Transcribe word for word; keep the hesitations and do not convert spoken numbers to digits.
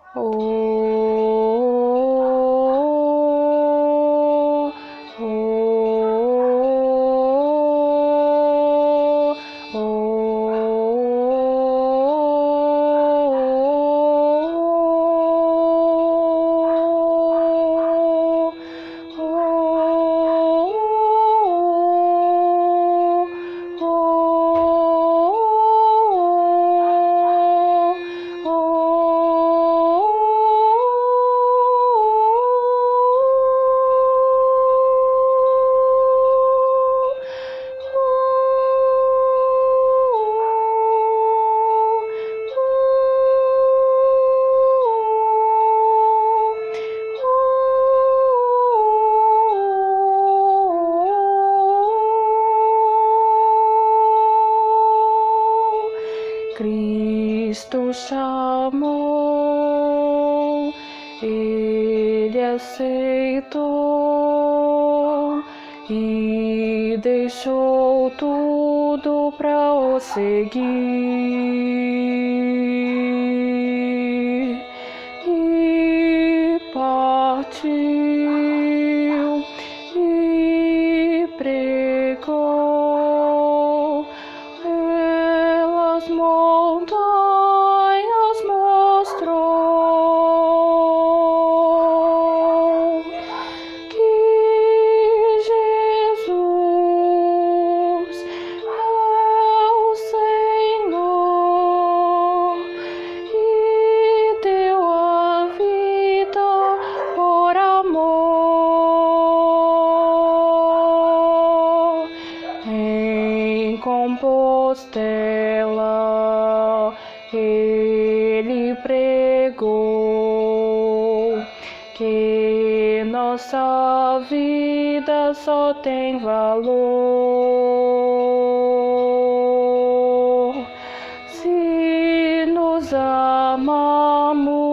Oh, oh, Cristo chamou, Ele aceitou e deixou tudo para o seguir e partiu e pregou pelas montanhas, mostrou que Jesus é o Senhor e deu a vida por amor. Em Compostela ele pregou que nossa vida só tem valor se nos amamos.